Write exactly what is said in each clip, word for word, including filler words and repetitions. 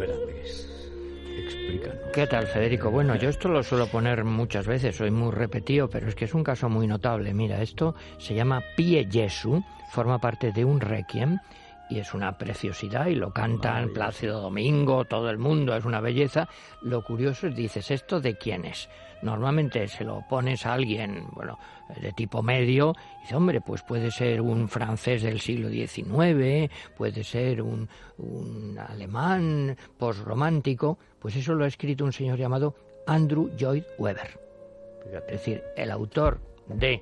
ópera qué es? Explícanos. ¿Qué tal, Federico? Bueno, yo esto lo suelo poner muchas veces, soy muy repetido, pero es que es un caso muy notable. Mira, esto se llama Pie Jesu, forma parte de un requiem y es una preciosidad y lo cantan Plácido Domingo, todo el mundo, es una belleza. Lo curioso es, dices, ¿esto de quién es? Normalmente se lo pones a alguien, bueno, de tipo medio, y dice, hombre, pues puede ser un francés del siglo diecinueve, puede ser un, un alemán posromántico, pues eso lo ha escrito un señor llamado Andrew Lloyd Webber. Fíjate. Es decir, el autor de...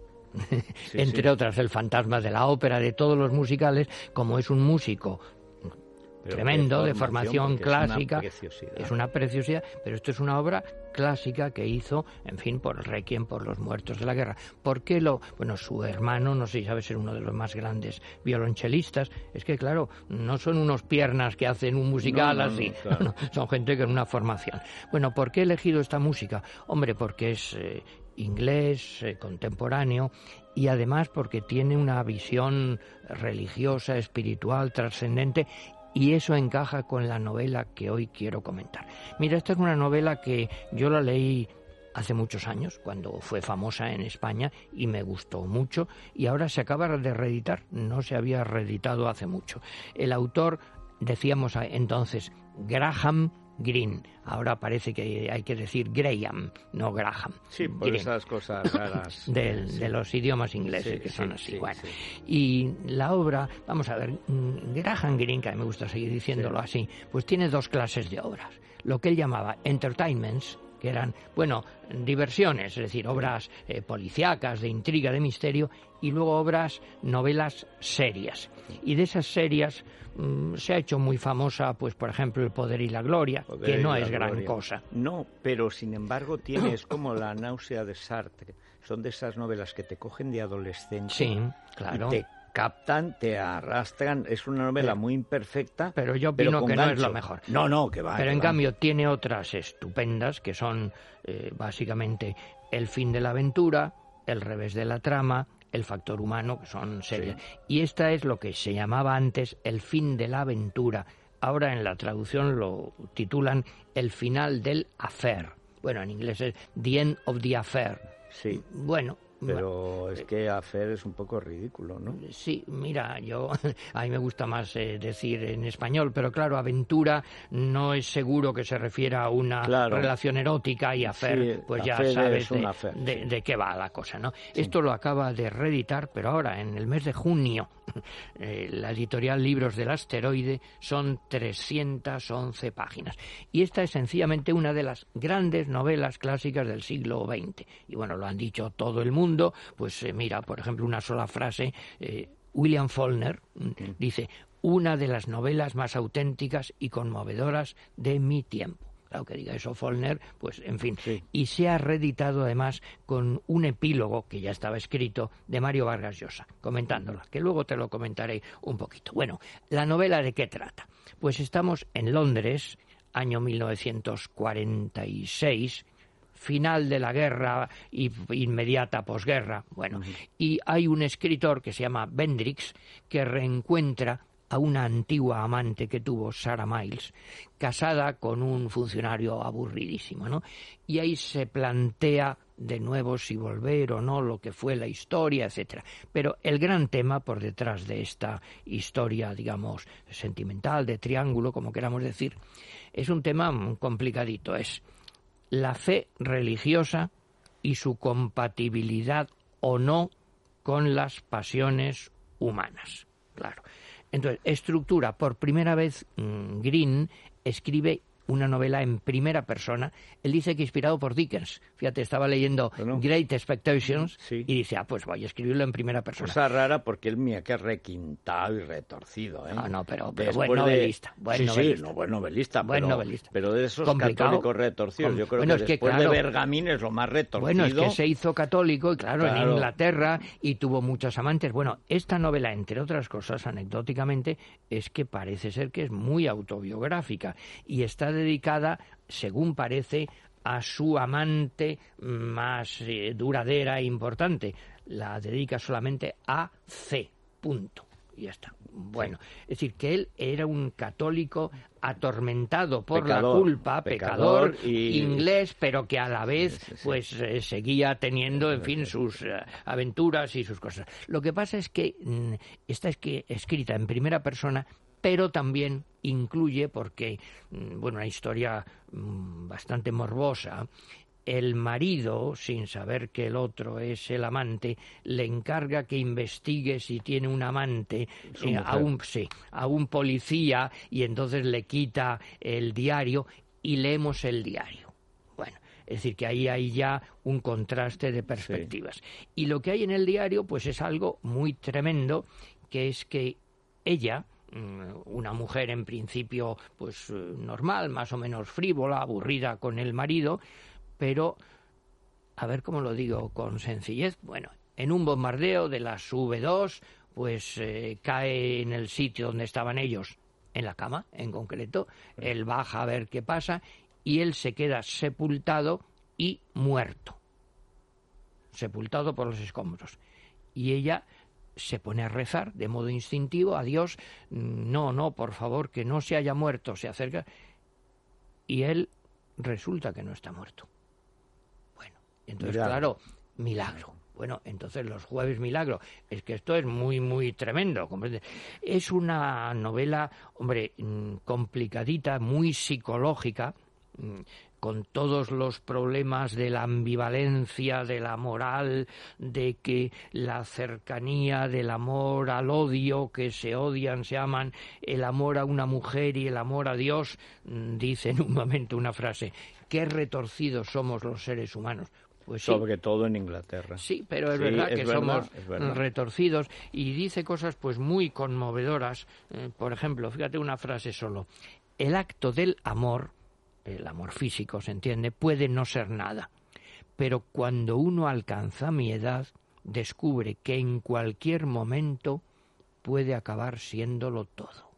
Sí, entre sí. otras, El fantasma de la ópera, de todos los musicales, como es un músico pero tremendo, de formación clásica, es una, es una preciosidad, pero esto es una obra clásica que hizo, en fin, por el Requiem, por los muertos de la guerra. ¿Por qué lo...? Bueno, su hermano, no sé si sabe ser uno de los más grandes violonchelistas, es que, claro, no son unos piernas que hacen un musical no, no, así, no, claro. no, son gente con una formación. Bueno, ¿por qué he elegido esta música? Hombre, porque es... Eh, inglés, eh, contemporáneo, y además porque tiene una visión religiosa, espiritual, trascendente, y eso encaja con la novela que hoy quiero comentar. Mira, esta es una novela que yo la leí hace muchos años, cuando fue famosa en España, y me gustó mucho, y ahora se acaba de reeditar, no se había reeditado hace mucho. El autor, decíamos entonces, Graham Greene. Ahora parece que hay que decir Graham, no Graham. Sí, por Greene. Esas cosas raras. de, sí. de los idiomas ingleses, sí, que son sí, así. Sí, bueno. sí. Y la obra, vamos a ver, Graham Greene, que a mí me gusta seguir diciéndolo sí. así, pues tiene dos clases de obras. Lo que él llamaba entertainments, que eran, bueno, diversiones, es decir, obras eh, policíacas, de intriga, de misterio, y luego obras, novelas serias. Y de esas serias mmm, se ha hecho muy famosa, pues por ejemplo, El poder y la gloria, poder que no es gran gloria. cosa. No, pero sin embargo tiene, es como La náusea de Sartre. Son de esas novelas que te cogen de adolescente. Sí, claro. Y te captan, te arrastran, es una novela muy imperfecta. Pero yo opino que gancho. no es lo mejor. No, no, que va. Pero que en va. cambio tiene otras estupendas que son eh, básicamente El fin de la aventura, El revés de la trama, El factor humano, que son serias. Sí. Y esta es lo que se llamaba antes El fin de la aventura. Ahora en la traducción lo titulan El final del affair. Bueno, en inglés es The End of the Affair. Sí. Bueno. Pero es que hacer es un poco ridículo, ¿no? Sí, mira, yo a mí me gusta más eh, decir en español, pero claro, aventura no es seguro que se refiera a una claro. relación erótica y hacer, sí, pues ya sabes de, affair, de, sí. de qué va la cosa, ¿no? Sí. Esto lo acaba de reeditar, pero ahora, en el mes de junio, eh, la editorial Libros del Asteroide, son trescientas once páginas. Y esta es sencillamente una de las grandes novelas clásicas del siglo veinte. Y bueno, lo han dicho todo el mundo. Pues eh, mira, por ejemplo, una sola frase, eh, William Faulkner mm. dice, una de las novelas más auténticas y conmovedoras de mi tiempo. Claro que diga eso Faulkner, pues en fin. Sí. Y se ha reeditado además con un epílogo que ya estaba escrito de Mario Vargas Llosa, comentándola, que luego te lo comentaré un poquito. Bueno, ¿la novela de qué trata? Pues estamos en Londres, año mil novecientos cuarenta y seis, final de la guerra y inmediata posguerra, bueno, uh-huh. y hay un escritor que se llama Bendrix que reencuentra a una antigua amante que tuvo, Sarah Miles, casada con un funcionario aburridísimo, ¿no? Y ahí se plantea de nuevo si volver o no, lo que fue la historia, etcétera. Pero el gran tema por detrás de esta historia, digamos, sentimental, de triángulo, como queramos decir, es un tema complicadito, es la fe religiosa y su compatibilidad o no con las pasiones humanas. Claro. Entonces, estructura, por primera vez, mmm, Greene escribe una novela en primera persona. Él dice que inspirado por Dickens. Fíjate, estaba leyendo bueno, Great Expectations sí. y dice, ah, pues voy a escribirlo en primera persona. Cosa rara porque él, mira, que es requintado y retorcido, ¿eh? No, no, pero, pero buen novelista. De... Buen sí, novelista. sí, no, buen novelista. Buen pero, novelista. Pero de esos complicado. Católicos retorcidos. Com... Yo creo bueno, que es después que, claro, de Bergamín es lo más retorcido. Bueno, es que se hizo católico, y claro, claro, en Inglaterra, y tuvo muchos amantes. Bueno, esta novela, entre otras cosas, anecdóticamente, es que parece ser que es muy autobiográfica y está dedicada, según parece, a su amante más eh, duradera e importante. La dedica solamente a C. Punto. y ya está. Bueno, sí. Es decir, que él era un católico atormentado por pecador, la culpa, pecador, pecador y... inglés, pero que a la vez sí, sí, sí. pues eh, seguía teniendo, en fin, sus eh, aventuras y sus cosas. Lo que pasa es que mmm, está es que escrita en primera persona, pero también incluye, porque, mmm, bueno, una historia mmm, bastante morbosa. El marido, sin saber que el otro es el amante, le encarga que investigue si tiene un amante eh, a, un, sí, a un policía, y entonces le quita el diario y leemos el diario. Bueno, es decir, que ahí hay ya un contraste de perspectivas. Sí. Y lo que hay en el diario pues es algo muy tremendo, que es que ella, una mujer en principio pues normal, más o menos frívola, aburrida con el marido, pero, a ver cómo lo digo con sencillez, bueno, en un bombardeo de las V dos, pues eh, cae en el sitio donde estaban ellos, en la cama en concreto, él baja a ver qué pasa y él se queda sepultado y muerto, sepultado por los escombros. Y ella se pone a rezar de modo instintivo a Dios, no, no, por favor, que no se haya muerto, se acerca, y él resulta que no está muerto. Entonces, milagro. Claro, milagro. Bueno, entonces los jueves milagro. Es que esto es muy, muy tremendo. ¿Comprende? Es una novela, hombre, complicadita, muy psicológica, con todos los problemas de la ambivalencia, de la moral, de que la cercanía del amor al odio, que se odian, se aman, el amor a una mujer y el amor a Dios. Dice en un momento una frase, qué retorcidos somos los seres humanos. Pues sí. Sobre todo en Inglaterra. Sí, pero es sí, verdad es que verdad, somos es verdad. retorcidos, y dice cosas pues muy conmovedoras. Eh, por ejemplo, fíjate una frase solo. El acto del amor, el amor físico, se entiende, puede no ser nada. Pero cuando uno alcanza mi edad, descubre que en cualquier momento puede acabar siéndolo todo.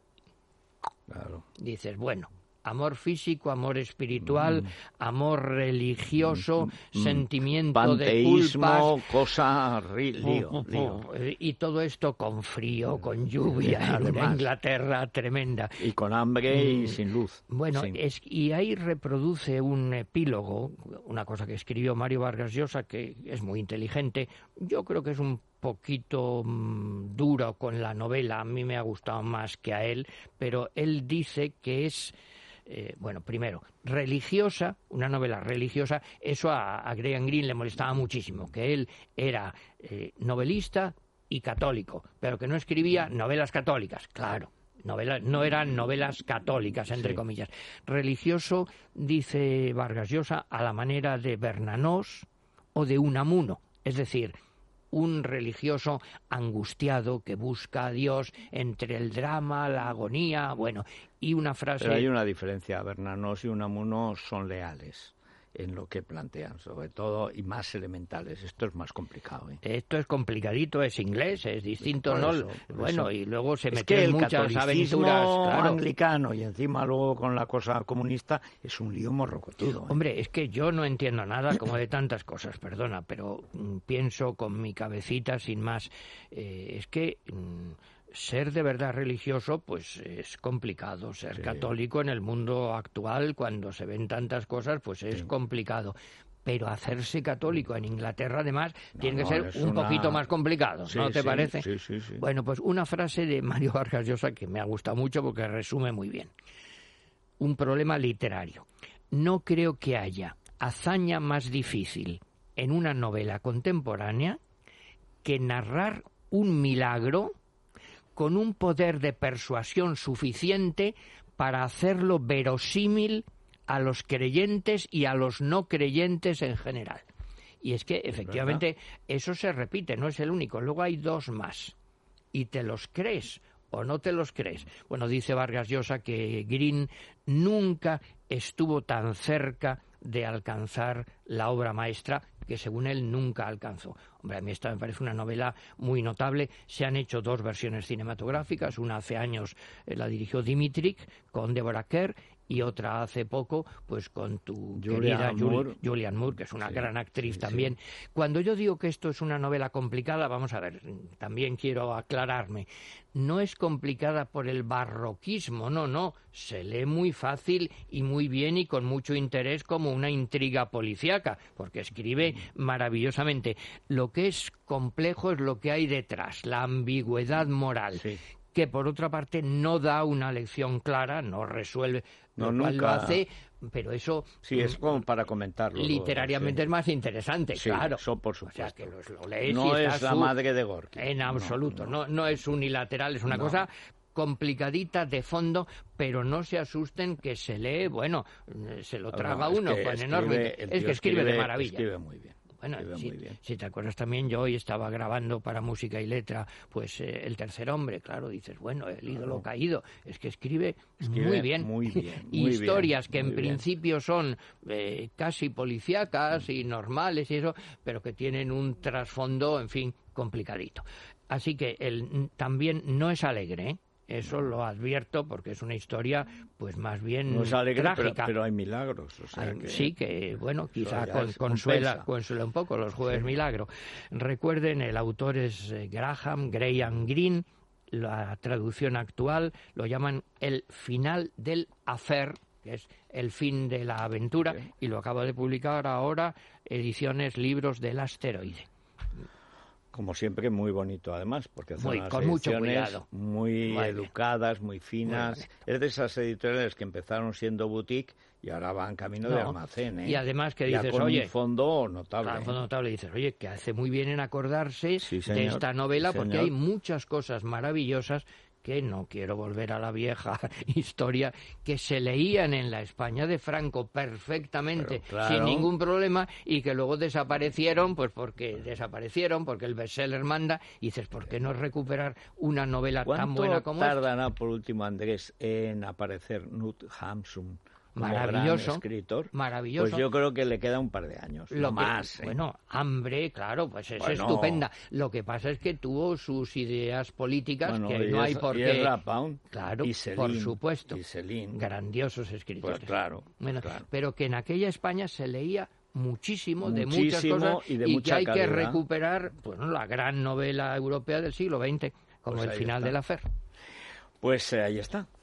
Claro. Dices, bueno, amor físico, amor espiritual, mm. amor religioso, mm. sentimiento panteísmo, de culpas, cosa lío, oh, lío. Oh, y todo esto con frío, con lluvia, en una Inglaterra tremenda. Y con hambre y mm. sin luz. Bueno, sí. es, y ahí reproduce un epílogo, una cosa que escribió Mario Vargas Llosa, que es muy inteligente. Yo creo que es un poquito mmm, duro con la novela, a mí me ha gustado más que a él, pero él dice que es... Eh, bueno, primero, religiosa, una novela religiosa, eso a, a Graham Greene le molestaba muchísimo, que él era eh, novelista y católico, pero que no escribía novelas católicas, claro, novelas, no eran novelas católicas, entre sí. comillas. Religioso, dice Vargas Llosa, a la manera de Bernanos o de Unamuno, es decir, un religioso angustiado que busca a Dios entre el drama, la agonía, bueno, y una frase... Pero hay una diferencia, Bernanos y Unamuno son leales en lo que plantean, sobre todo, y más elementales. Esto es más complicado, ¿eh? Esto es complicadito, es inglés, es distinto, por ¿no? Eso, por bueno, eso. Y luego se es meten muchas aventuras, claro. anglicano, y encima luego con la cosa comunista, es un lío morrocotudo, ¿eh? Hombre, es que yo no entiendo nada como de tantas cosas, perdona, pero mm, pienso con mi cabecita sin más. Eh, es que... Mm, ser de verdad religioso, pues es complicado. Ser sí. católico en el mundo actual, cuando se ven tantas cosas, pues es sí. complicado. Pero hacerse católico en Inglaterra, además, no, tiene que no, ser un una... poquito más complicado, sí, ¿no te sí, parece? Sí, sí, sí. Bueno, pues una frase de Mario Vargas Llosa que me ha gustado mucho porque resume muy bien. Un problema literario. No creo que haya hazaña más difícil en una novela contemporánea que narrar un milagro con un poder de persuasión suficiente para hacerlo verosímil a los creyentes y a los no creyentes en general. Y es que, efectivamente, eso se repite, no es el único. Luego hay dos más. Y te los crees o no te los crees. Bueno, dice Vargas Llosa que Greene nunca estuvo tan cerca de alcanzar la obra maestra que según él nunca alcanzó. Hombre, a mí esta me parece una novela muy notable. Se han hecho dos versiones cinematográficas, una hace años eh, la dirigió Dimitrick con Deborah Kerr, y otra hace poco, pues con tu Julianne querida Moore. Julianne Moore, que es una Sí, gran actriz sí, también. sí. Cuando yo digo que esto es una novela complicada, vamos a ver, también quiero aclararme. No es complicada por el barroquismo, no, no. Se lee muy fácil y muy bien y con mucho interés como una intriga policíaca, porque escribe maravillosamente. Lo que es complejo es lo que hay detrás, la ambigüedad moral. Sí. Que por otra parte no da una lección clara, no resuelve, No, lo cual nunca... lo hace, pero eso... Sí, es como para comentarlo. Literariamente sí. es más interesante, Sí, claro. eso por supuesto. O sea, que lo, lo lees no y es estás la su... madre de Gorky. En absoluto, no, no, no es unilateral, es una No. cosa complicadita de fondo, pero no se asusten que se lee, bueno, se lo traga no, es uno que con escribe, enorme... el Es tío que escribe, escribe de maravilla. Escribe muy bien. Bueno, escribe si, muy bien. si te acuerdas también, yo hoy estaba grabando para Música y Letra, pues eh, El tercer hombre, claro, dices, bueno, El ídolo Claro. caído, es que escribe, Escribe muy bien. muy bien, muy Historias bien, que en muy bien. principio son eh, casi policíacas y normales y eso, pero que tienen un trasfondo, en fin, complicadito. Así que el, también no es alegre, ¿eh? Eso lo advierto porque es una historia, pues más bien No es alegre, pero, trágica. pero hay milagros. O sea Hay- que Sí, que bueno, quizá ya con- es- consuela, compensa. consuela un poco los jueves Sí. milagro. Recuerden, el autor es eh, Graham, Graham Greene, la traducción actual lo llaman El final del affair, que es el fin de la aventura, Sí. y lo acaba de publicar ahora Ediciones Libros del Asteroide. Como siempre, muy bonito además, porque hace Muy- unas con mucho ediciones cuidado. muy Muy bien. educadas, muy finas. Muy bonito. Es de esas editoriales que empezaron siendo boutique y ahora van camino de No, almacén. ¿eh? y además que Ya dices, con oye, un fondo notable. Claro, en fondo notable dices, oye, que hace muy bien en acordarse Sí, de señor. esta novela, Sí, porque señor. hay muchas cosas maravillosas que no quiero volver a la vieja historia, que se leían en la España de Franco perfectamente, Pero claro. sin ningún problema, y que luego desaparecieron, pues porque desaparecieron, porque el bestseller manda, y dices, ¿por qué no recuperar una novela tan buena como esta? tardará, por último, Andrés, en aparecer Knut Hamsun como Maravilloso, gran escritor? maravilloso. Pues yo creo que le queda un par de años, Lo no que- más. ¿eh? Bueno, Hambre, claro, pues es Bueno. estupenda. Lo que pasa es que tuvo sus ideas políticas Bueno, que y no hay es- por y qué... es Rapound, Claro, y Céline, por supuesto. y Céline. Grandiosos escritores. Pues claro, Bueno, claro. pero que en aquella España se leía muchísimo, de muchas Muchísimo cosas, y de que mucha hay que calidad. recuperar, pues no, la gran novela europea del siglo veinte, como Pues El ahí final está. de la Fer. Pues eh, ahí está.